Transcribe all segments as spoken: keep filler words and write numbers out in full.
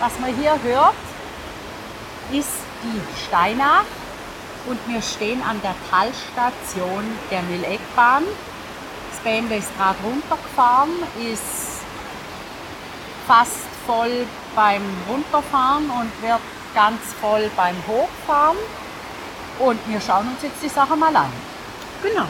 Was man hier hört, ist die Steinach und wir stehen an der Talstation der Mühleckbahn. Das Bändle ist gerade runtergefahren, ist fast voll beim Runterfahren und wird ganz voll beim Hochfahren. Und wir schauen uns jetzt die Sache mal an. Genau.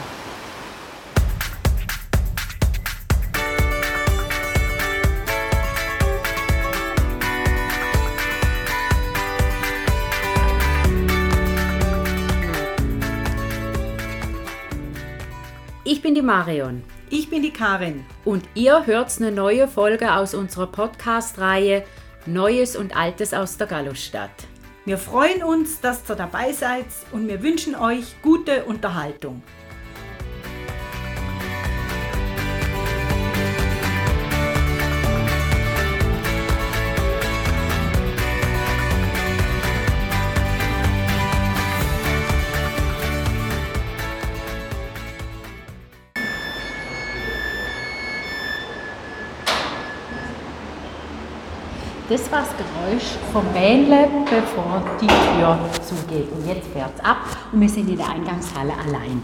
Ich bin die Marion. Ich bin die Karin. Und ihr hört eine neue Folge aus unserer Podcast-Reihe Neues und Altes aus der Gallusstadt. Wir freuen uns, dass ihr dabei seid und wir wünschen euch gute Unterhaltung. Das war das Geräusch vom Bähnle, bevor die Tür zugeht. Und jetzt fährt es ab und wir sind in der Eingangshalle allein.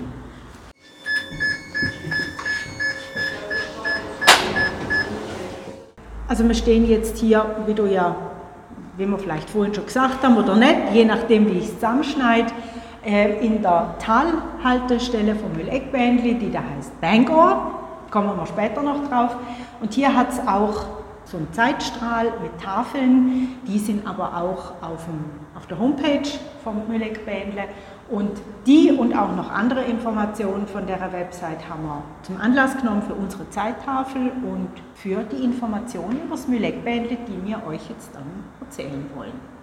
Also wir stehen jetzt hier, wie du ja, wie wir vielleicht vorhin schon gesagt haben oder nicht, je nachdem wie ich es zusammenschneide, in der Talhaltestelle vom Mühleckbändli, die da heißt Bangor. Kommen wir später noch drauf. Und hier hat es auch so ein Zeitstrahl mit Tafeln, die sind aber auch auf, dem, auf der Homepage vom Mühleckbändle. Und die und auch noch andere Informationen von der Website haben wir zum Anlass genommen für unsere Zeittafel und für die Informationen über das Mühleckbändle, die wir euch jetzt dann erzählen wollen.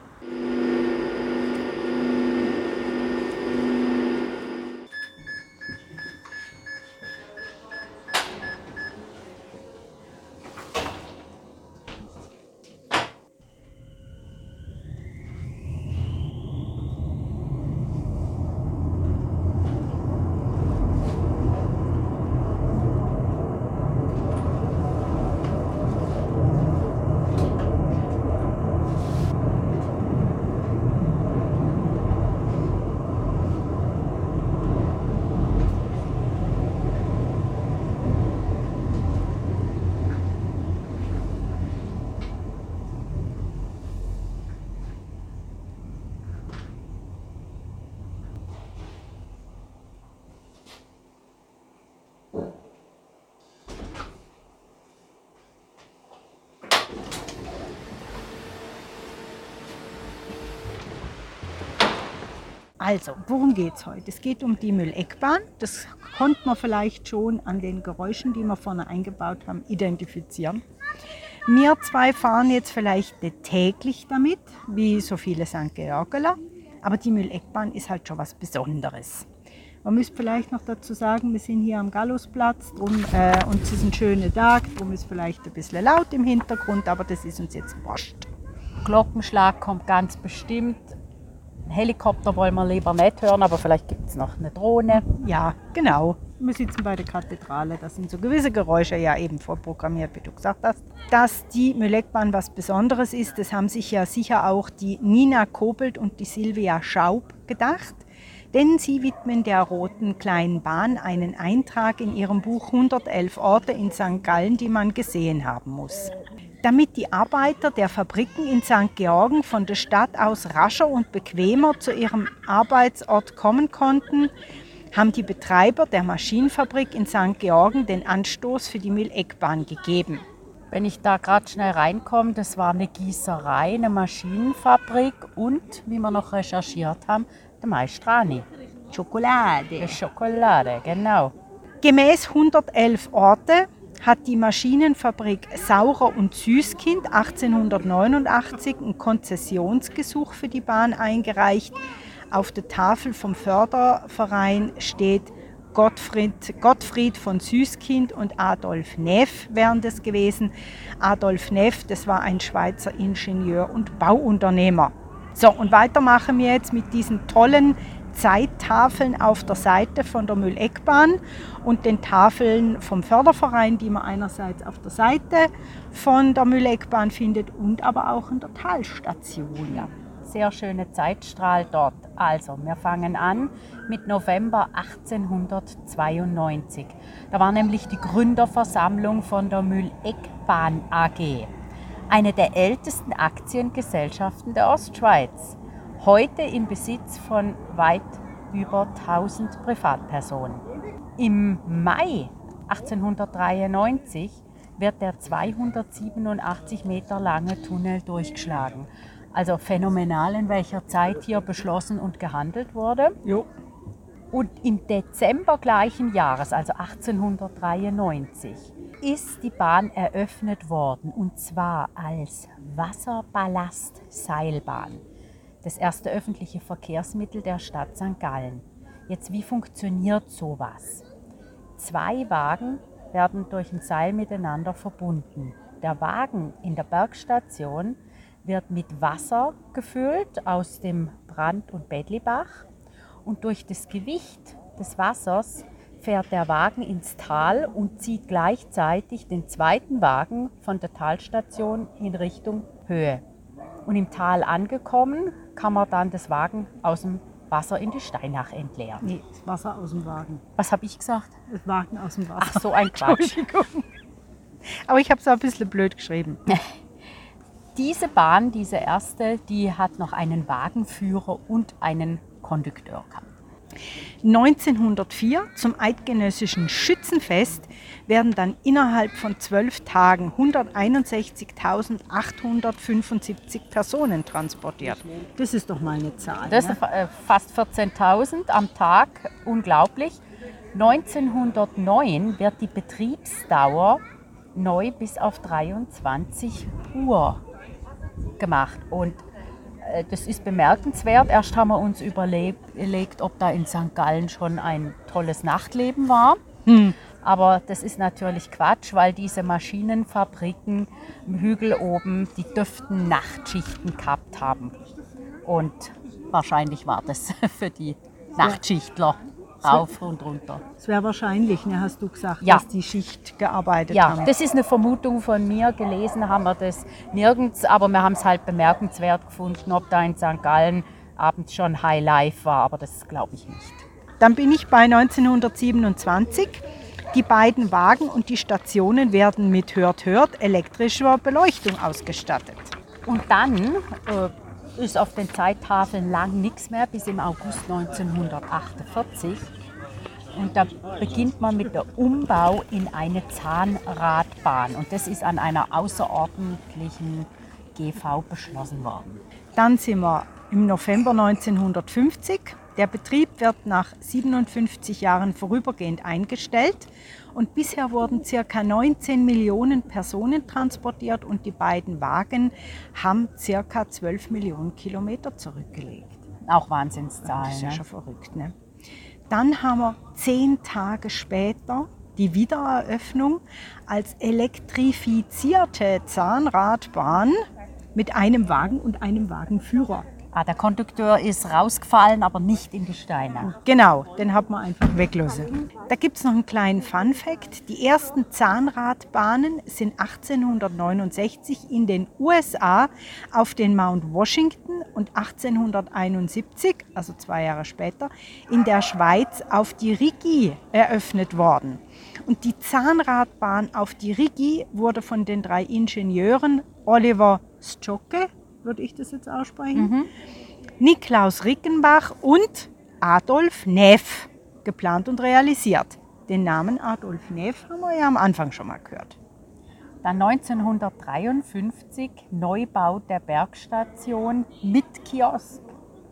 Also, worum geht es heute? Es geht um die Mühleckbahn. Das konnte man vielleicht schon an den Geräuschen, die wir vorne eingebaut haben, identifizieren. Wir zwei fahren jetzt vielleicht nicht täglich damit, wie so viele Sankt Georgeler, aber die Mühleckbahn ist halt schon was Besonderes. Man müsste vielleicht noch dazu sagen, wir sind hier am Gallusplatz drum, äh, und es ist ein schöner Tag, darum ist vielleicht ein bisschen laut im Hintergrund, aber das ist uns jetzt wurscht. Glockenschlag kommt ganz bestimmt. Helikopter wollen wir lieber nicht hören, aber vielleicht gibt es noch eine Drohne. Ja, genau. Wir sitzen bei der Kathedrale, da sind so gewisse Geräusche ja eben vorprogrammiert, wie du gesagt hast. Dass die Mühleckbahn was Besonderes ist, das haben sich ja sicher auch die Nina Kobelt und die Silvia Schaub gedacht. Denn sie widmen der Roten Kleinen Bahn einen Eintrag in ihrem Buch hundertelf Orte in Sankt Gallen, die man gesehen haben muss. Damit die Arbeiter der Fabriken in Sankt Georgen von der Stadt aus rascher und bequemer zu ihrem Arbeitsort kommen konnten, haben die Betreiber der Maschinenfabrik in Sankt Georgen den Anstoß für die Mühleckbahn gegeben. Wenn ich da gerade schnell reinkomme, das war eine Gießerei, eine Maschinenfabrik und, wie wir noch recherchiert haben, der Maestrani. Schokolade. Schokolade, genau. Gemäß hundertelf Orte hat die Maschinenfabrik Saurer und Süßkind achtzehnhundertneunundachtzig ein Konzessionsgesuch für die Bahn eingereicht. Auf der Tafel vom Förderverein steht Gottfried, Gottfried von Süßkind und Adolf Neff wären das gewesen. Adolf Neff, das war ein Schweizer Ingenieur und Bauunternehmer. So, und weiter machen wir jetzt mit diesen tollen Zeittafeln auf der Seite von der Mülleckbahn und den Tafeln vom Förderverein, die man einerseits auf der Seite von der Mülleckbahn findet und aber auch in der Talstation. Ja, sehr schöne Zeitstrahl dort. Also, wir fangen an mit November achtzehnhundertzweiundneunzig. Da war nämlich die Gründerversammlung von der Mülleckbahn A G, eine der ältesten Aktiengesellschaften der Ostschweiz. Heute im Besitz von weit über tausend Privatpersonen. Im Mai achtzehnhundertdreiundneunzig wird der zweihundertsiebenundachtzig Meter lange Tunnel durchgeschlagen. Also phänomenal, in welcher Zeit hier beschlossen und gehandelt wurde. Jo. Und im Dezember gleichen Jahres, also achtzehnhundertdreiundneunzig, ist die Bahn eröffnet worden, und zwar als Wasserballastseilbahn. Das erste öffentliche Verkehrsmittel der Stadt Sankt Gallen. Jetzt, wie funktioniert sowas? Zwei Wagen werden durch ein Seil miteinander verbunden. Der Wagen in der Bergstation wird mit Wasser gefüllt aus dem Brand- und Bedlibach, und durch das Gewicht des Wassers fährt der Wagen ins Tal und zieht gleichzeitig den zweiten Wagen von der Talstation in Richtung Höhe. Und im Tal angekommen, kann man dann das Wagen aus dem Wasser in die Steinach entleeren. Nee, das Wasser aus dem Wagen. Was habe ich gesagt? Das Wagen aus dem Wasser. Ach, so ein Quatsch. Entschuldigung. Aber ich habe es auch ein bisschen blöd geschrieben. Diese Bahn, diese erste, die hat noch einen Wagenführer und einen Kondukteur gehabt. neunzehnhundertvier zum Eidgenössischen Schützenfest werden dann innerhalb von zwölf Tagen hunderteinundsechzigtausendachthundertfünfundsiebzig Personen transportiert. Das ist doch mal eine Zahl. Das ne? ist äh, fast vierzehntausend am Tag, unglaublich. neunzehnhundertneun wird die Betriebsdauer neu bis auf dreiundzwanzig Uhr gemacht. Und äh, das ist bemerkenswert. Erst haben wir uns überlegt, ob da in Sankt Gallen schon ein tolles Nachtleben war. Hm. Aber das ist natürlich Quatsch, weil diese Maschinenfabriken im Hügel oben die dürften Nachtschichten gehabt haben. Und wahrscheinlich war das für die Nachtschichtler rauf und runter. Es wäre wahrscheinlich, ne, hast du gesagt, Ja. dass die Schicht gearbeitet Ja, haben. das ist eine Vermutung von mir. Gelesen haben wir das nirgends, aber wir haben es halt bemerkenswert gefunden, ob da in Sankt Gallen abends schon High Life war, aber das glaube ich nicht. Dann bin ich bei neunzehnhundertsiebenundzwanzig. Die beiden Wagen und die Stationen werden mit Hört-Hört elektrischer Beleuchtung ausgestattet. Und dann äh, ist auf den Zeittafeln lang nichts mehr bis im August neunzehnhundertachtundvierzig. Und da beginnt man mit dem Umbau in eine Zahnradbahn. Und das ist an einer außerordentlichen G V beschlossen worden. Dann sind wir im November neunzehnhundertfünfzig. Der Betrieb wird nach siebenundfünfzig Jahren vorübergehend eingestellt. Und bisher wurden ca. neunzehn Millionen Personen transportiert und die beiden Wagen haben ca. zwölf Millionen Kilometer zurückgelegt. Auch Wahnsinnszahlen. Das ist ja Ne? schon verrückt. Ne? Dann haben wir zehn Tage später die Wiedereröffnung als elektrifizierte Zahnradbahn mit einem Wagen und einem Wagenführer. Ah, der Kondukteur ist rausgefallen, aber nicht in die Steine. Genau, den hat man einfach weglassen. Da gibt es noch einen kleinen Fun-Fact. Die ersten Zahnradbahnen sind achtzehnhundertneunundsechzig in den U S A auf den Mount Washington und achtzehnhunderteinundsiebzig, also zwei Jahre später, in der Schweiz auf die Rigi eröffnet worden. Und die Zahnradbahn auf die Rigi wurde von den drei Ingenieuren Oliver Zschokke, würde ich das jetzt aussprechen, mhm. Niklaus Rickenbach und Adolf Neff geplant und realisiert. Den Namen Adolf Neff haben wir ja am Anfang schon mal gehört. Dann neunzehnhundertdreiundfünfzig Neubau der Bergstation mit Kiosk.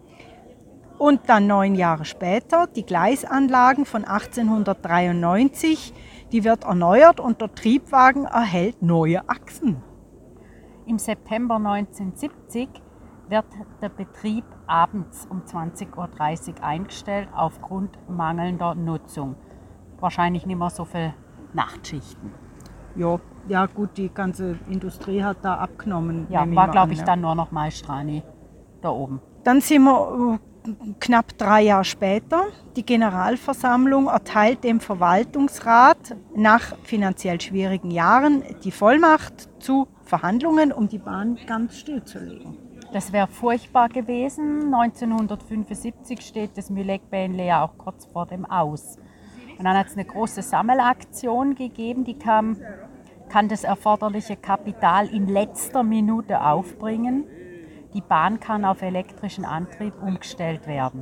Und dann neun Jahre später die Gleisanlagen von achtzehnhundertdreiundneunzig, die wird erneuert und der Triebwagen erhält neue Achsen. Im September neunzehnhundertsiebzig wird der Betrieb abends um zwanzig Uhr dreißig eingestellt aufgrund mangelnder Nutzung. Wahrscheinlich nicht mehr so viele Nachtschichten. Ja, ja gut, die ganze Industrie hat da abgenommen. Ja, nehme war mal glaube an, ich ne? dann nur noch Maestrani da oben. Dann sind wir knapp drei Jahre später, die Generalversammlung erteilt dem Verwaltungsrat nach finanziell schwierigen Jahren die Vollmacht zu Verhandlungen, um die Bahn ganz stillzulegen. Das wäre furchtbar gewesen. neunzehnhundertfünfundsiebzig steht das Mühlegbähnle ja auch kurz vor dem Aus. Und dann hat es eine große Sammelaktion gegeben, die kam, kann das erforderliche Kapital in letzter Minute aufbringen. Die Bahn kann auf elektrischen Antrieb umgestellt werden.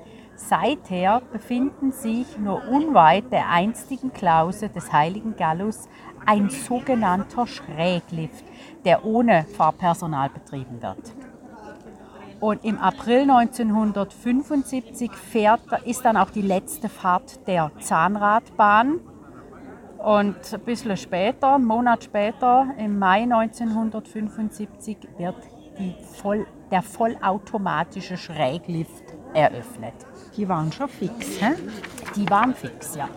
Seither befinden sich nur unweit der einstigen Klause des Heiligen Gallus ein sogenannter Schräglift, der ohne Fahrpersonal betrieben wird. Und im April neunzehnhundertfünfundsiebzig fährt, ist dann auch die letzte Fahrt der Zahnradbahn. Und ein bisschen später, einen Monat später, im Mai neunzehnhundertfünfundsiebzig, wird die voll, der vollautomatische Schräglift eröffnet. Die waren schon fix, hä? Die waren fix, ja.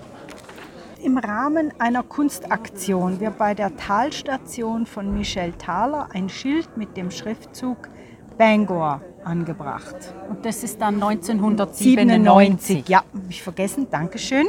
Im Rahmen einer Kunstaktion wird bei der Talstation von Michel Thaler ein Schild mit dem Schriftzug Bangor angebracht. Und das ist dann neunzehnhundertsiebenundneunzig. Ja, habe ich vergessen, Dankeschön.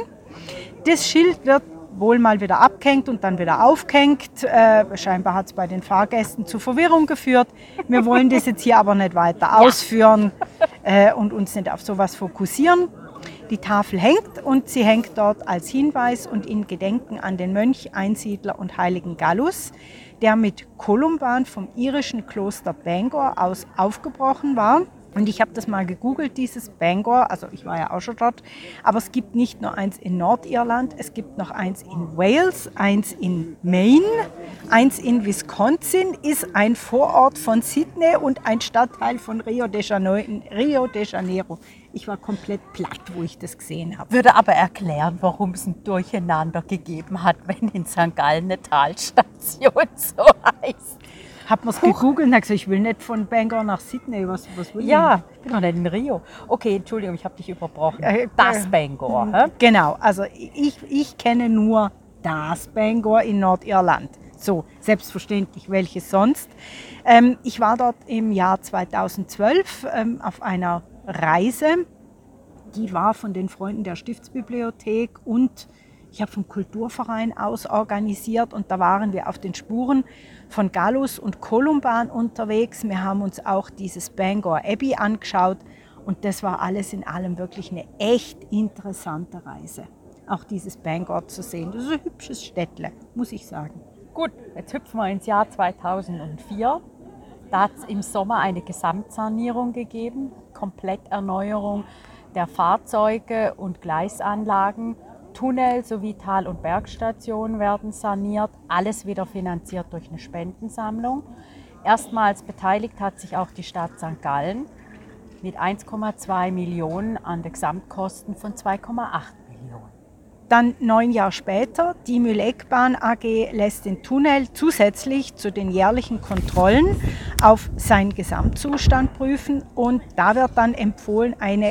Das Schild wird wohl mal wieder abgehängt und dann wieder aufgehängt. Äh, scheinbar hat es bei den Fahrgästen zu Verwirrung geführt. Wir wollen das jetzt hier aber nicht weiter ja. ausführen äh, und uns nicht auf sowas fokussieren. Die Tafel hängt und sie hängt dort als Hinweis und in Gedenken an den Mönch, Einsiedler und Heiligen Gallus, der mit Kolumban vom irischen Kloster Bangor aus aufgebrochen war. Und ich habe das mal gegoogelt, dieses Bangor, also ich war ja auch schon dort, aber es gibt nicht nur eins in Nordirland, es gibt noch eins in Wales, eins in Maine, eins in Wisconsin, ist ein Vorort von Sydney und ein Stadtteil von Rio de Janeiro. Rio de Janeiro. Ich war komplett platt, wo ich das gesehen habe. Würde aber erklären, warum es ein Durcheinander gegeben hat, wenn in Sankt Gallen eine Talstation so heißt. Hab mir's gegoogelt und habe gesagt, ich will nicht von Bangor nach Sydney. Was, was will ja, ich bin doch nicht in Rio. Okay, Entschuldigung, ich habe dich überbrochen. Das Bangor. Äh, genau, also ich, ich kenne nur das Bangor in Nordirland. So, selbstverständlich, welches sonst. Ähm, ich war dort im Jahr zweitausendzwölf ähm, auf einer Reise. Die war von den Freunden der Stiftsbibliothek und ich habe vom Kulturverein aus organisiert und da waren wir auf den Spuren von Gallus und Kolumban unterwegs. Wir haben uns auch dieses Bangor Abbey angeschaut und das war alles in allem wirklich eine echt interessante Reise. Auch dieses Bangor zu sehen, das ist ein hübsches Städtle, muss ich sagen. Gut, jetzt hüpfen wir ins Jahr zweitausendvier. Da hat es im Sommer eine Gesamtsanierung gegeben, Kompletterneuerung der Fahrzeuge und Gleisanlagen. Tunnel sowie Tal- und Bergstationen werden saniert, alles wieder finanziert durch eine Spendensammlung. Erstmals beteiligt hat sich auch die Stadt Sankt Gallen mit eins Komma zwei Millionen an den Gesamtkosten von zwei Komma acht Millionen. Dann neun Jahre später, die Mühlegbahn A G lässt den Tunnel zusätzlich zu den jährlichen Kontrollen auf seinen Gesamtzustand prüfen und da wird dann empfohlen, eine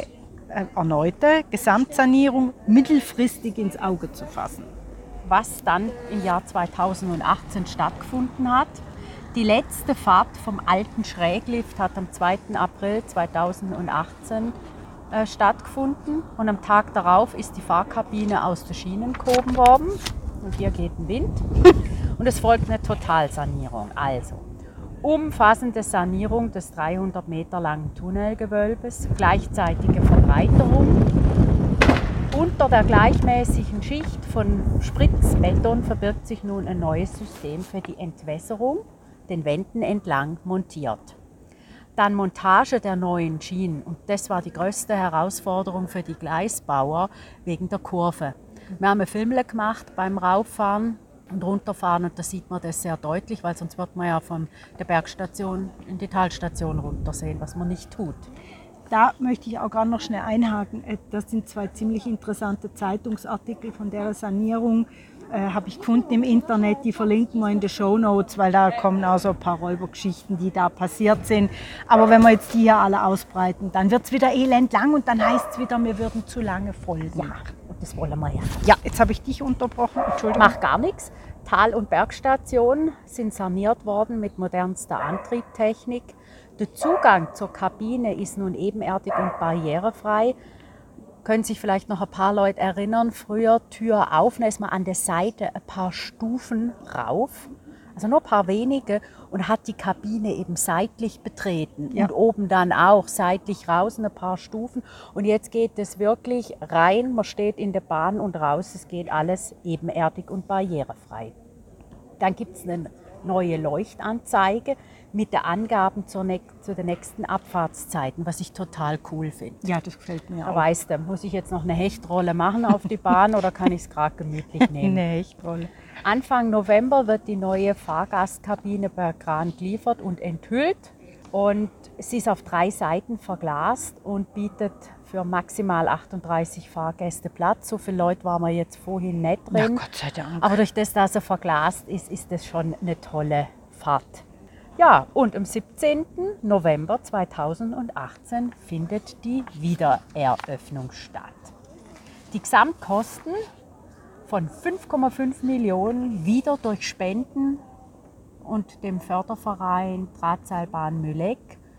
erneute Gesamtsanierung mittelfristig ins Auge zu fassen. Was dann im Jahr zweitausendachtzehn stattgefunden hat. Die letzte Fahrt vom alten Schräglift hat am zweiten April zweitausendachtzehn äh, stattgefunden und am Tag darauf ist die Fahrkabine aus den Schienen gehoben worden und hier geht ein Wind und es folgt eine Totalsanierung. Also umfassende Sanierung des dreihundert Meter langen Tunnelgewölbes, gleichzeitige Verbreiterung. Unter der gleichmäßigen Schicht von Spritzbeton verbirgt sich nun ein neues System für die Entwässerung, den Wänden entlang montiert. Dann Montage der neuen Schienen und das war die größte Herausforderung für die Gleisbauer wegen der Kurve. Wir haben Filme gemacht beim Rauffahren und runterfahren und da sieht man das sehr deutlich, weil sonst wird man ja von der Bergstation in die Talstation runtersehen, was man nicht tut. Da möchte ich auch gerade noch schnell einhaken. Das sind zwei ziemlich interessante Zeitungsartikel von der Sanierung. Äh, habe ich gefunden im Internet, die verlinken wir in den Shownotes, weil da kommen auch so ein paar Räubergeschichten, die da passiert sind. Aber wenn wir jetzt die hier alle ausbreiten, dann wird es wieder elendlang und dann heißt es wieder, wir würden zu lange Folgen machen. Und das wollen wir ja. Ja, jetzt habe ich dich unterbrochen, Entschuldigung. Macht gar nichts. Tal- und Bergstationen sind saniert worden mit modernster Antriebtechnik. Der Zugang zur Kabine ist nun ebenerdig und barrierefrei. Können sich vielleicht noch ein paar Leute erinnern, früher Tür auf, da ist man an der Seite ein paar Stufen rauf, also nur ein paar wenige, und hat die Kabine eben seitlich betreten. Ja. Und oben dann auch seitlich raus ein paar Stufen. Und jetzt geht es wirklich rein, man steht in der Bahn und raus, es geht alles ebenerdig und barrierefrei. Dann gibt es eine neue Leuchtanzeige mit den Angaben zur ne- zu den nächsten Abfahrtszeiten, was ich total cool finde. Ja, das gefällt mir da auch. Weißt du, muss ich jetzt noch eine Hechtrolle machen auf die Bahn oder kann ich es gerade gemütlich nehmen? Eine Hechtrolle. Anfang November wird die neue Fahrgastkabine per Kran geliefert und enthüllt. Und sie ist auf drei Seiten verglast und bietet für maximal achtunddreißig Fahrgäste Platz. So viele Leute waren wir jetzt vorhin nicht drin. Na, Gott sei Dank. Aber durch das, dass er verglast ist, ist das schon eine tolle Fahrt. Ja, und am siebzehnten November zweitausendachtzehn findet die Wiedereröffnung statt. Die Gesamtkosten von fünf Komma fünf Millionen wieder durch Spenden und dem Förderverein Drahtseilbahn Mühleck,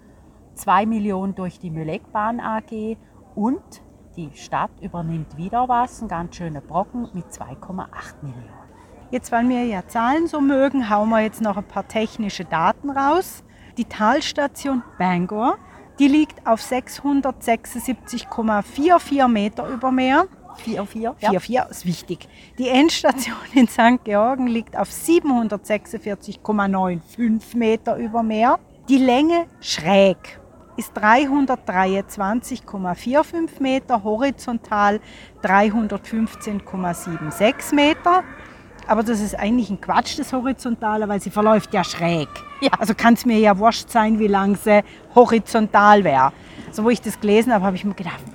zwei Millionen durch die Mühleckbahn A G und die Stadt übernimmt wieder was, ein ganz schöner Brocken mit zwei Komma acht Millionen. Jetzt, weil wir ja Zahlen so mögen, hauen wir jetzt noch ein paar technische Daten raus. Die Talstation Bangor, die liegt auf sechshundertsechsundsiebzig Komma vierundvierzig Meter über Meer. vier vier? vier vier ist wichtig. Die Endstation in Sankt Georgen liegt auf siebenhundertsechsundvierzig Komma fünfundneunzig Meter über Meer. Die Länge schräg ist dreihundertdreiundzwanzig Komma fünfundvierzig Meter, horizontal dreihundertfünfzehn Komma sechsundsiebzig Meter. Aber das ist eigentlich ein Quatsch, das Horizontale, weil sie verläuft ja schräg. Ja. Also kann es mir ja wurscht sein, wie lang sie horizontal wäre. So, wo ich das gelesen habe, habe ich mir gedacht,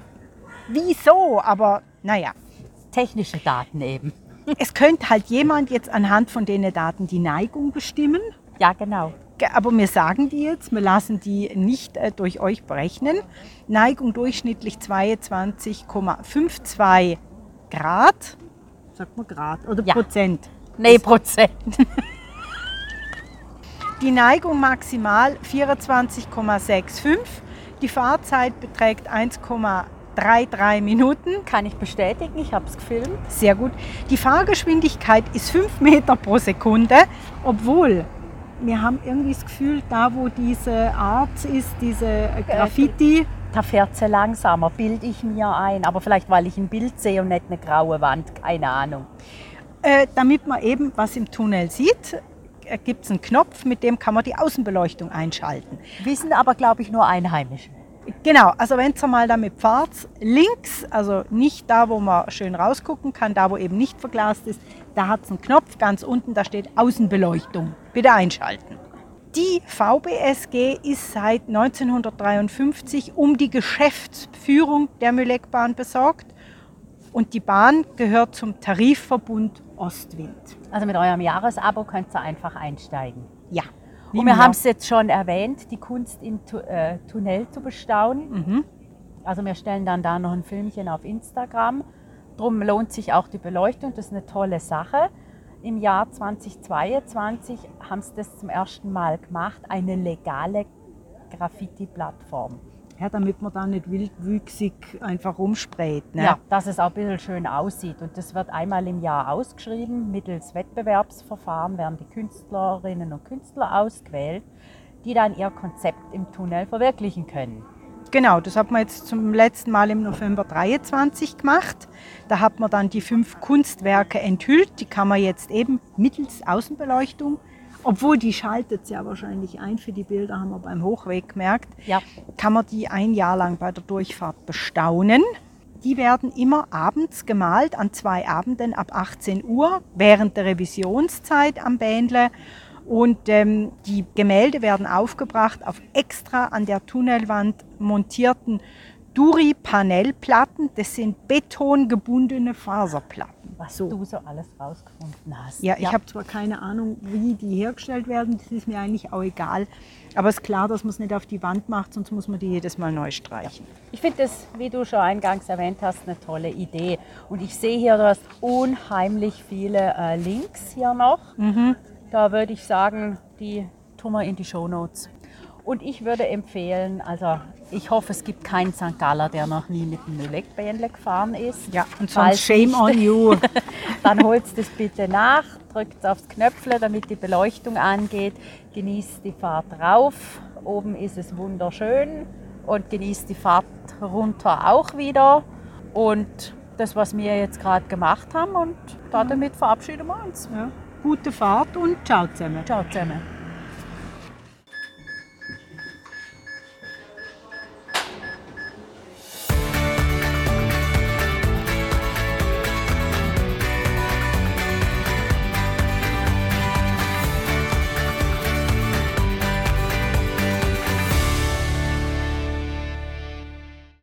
wieso? Aber naja. Technische Daten eben. Es könnte halt jemand jetzt anhand von den Daten die Neigung bestimmen. Ja, genau. Aber wir sagen die jetzt, wir lassen die nicht äh, durch euch berechnen. Neigung durchschnittlich zweiundzwanzig Komma zweiundfünfzig Grad. Sagt man Grad oder Ja. Prozent? Nee, Prozent. Die Neigung maximal vierundzwanzig Komma fünfundsechzig. Die Fahrzeit beträgt eins Komma dreiunddreißig Minuten. Kann ich bestätigen, ich habe es gefilmt. Sehr gut. Die Fahrgeschwindigkeit ist fünf Meter pro Sekunde, obwohl wir haben irgendwie das Gefühl, da wo diese Art ist, diese Graffiti, Da fährt sie langsamer, bilde ich mir ein. Aber vielleicht, weil ich ein Bild sehe und nicht eine graue Wand, keine Ahnung. äh, damit man eben was im Tunnel sieht, äh, gibt es einen Knopf, mit dem kann man die Außenbeleuchtung einschalten. Wissen aber, glaube ich, nur Einheimische. Genau, also wenn ihr mal damit fahrt, links, also nicht da, wo man schön rausgucken kann, da wo eben nicht verglast ist, da hat es einen Knopf ganz unten, da steht Außenbeleuchtung. Bitte einschalten. Die V B S G ist seit neunzehnhundertdreiundfünfzig um die Geschäftsführung der Mühleckbahn besorgt und die Bahn gehört zum Tarifverbund Ostwind. Also mit eurem Jahresabo könnt ihr einfach einsteigen. Ja. Und wir haben es jetzt schon erwähnt, die Kunst im Tu- äh, Tunnel zu bestaunen. Mhm. Also wir stellen dann da noch ein Filmchen auf Instagram. Drum lohnt sich auch die Beleuchtung, das ist eine tolle Sache. Im Jahr zweitausendzweiundzwanzig haben sie das zum ersten Mal gemacht, eine legale Graffiti-Plattform. Ja, damit man da nicht wildwüchsig einfach rumsprayt. Ne? Ja, dass es auch ein bisschen schön aussieht. Und das wird einmal im Jahr ausgeschrieben. Mittels Wettbewerbsverfahren werden die Künstlerinnen und Künstler ausgewählt, die dann ihr Konzept im Tunnel verwirklichen können. Genau, das hat man jetzt zum letzten Mal im November dreiundzwanzig gemacht. Da hat man dann die fünf Kunstwerke enthüllt. Die kann man jetzt eben mittels Außenbeleuchtung, obwohl die schaltet ja wahrscheinlich ein für die Bilder, haben wir beim Hochweg gemerkt, Ja. kann man die ein Jahr lang bei der Durchfahrt bestaunen. Die werden immer abends gemalt, an zwei Abenden ab achtzehn Uhr, während der Revisionszeit am Bähnle. Und ähm, die Gemälde werden aufgebracht auf extra an der Tunnelwand montierten Duri-Panelplatten. Das sind betongebundene Faserplatten. Was So. du so alles rausgefunden hast. Ja, ich habe zwar keine Ahnung, wie die hergestellt werden, das ist mir eigentlich auch egal. Aber es ist klar, dass man es nicht auf die Wand macht, sonst muss man die jedes Mal neu streichen. Ich finde das, wie du schon eingangs erwähnt hast, eine tolle Idee. Und ich sehe hier, du hast unheimlich viele äh, Links hier noch. Mhm. Da würde ich sagen, die tun wir in die Shownotes. Und ich würde empfehlen, also ich hoffe, es gibt keinen Sankt Galler, der noch nie mit dem Mühlegbähnle gefahren ist. Ja, und Falls sonst shame nicht, on you. Dann holt das bitte nach, drückt aufs Knöpfle, damit die Beleuchtung angeht, genießt die Fahrt rauf. Oben ist es wunderschön und genießt die Fahrt runter auch wieder. Und das, was wir jetzt gerade gemacht haben, und damit verabschieden wir uns. Ja. Gute Fahrt und ciao zusammen. Ciao zusammen.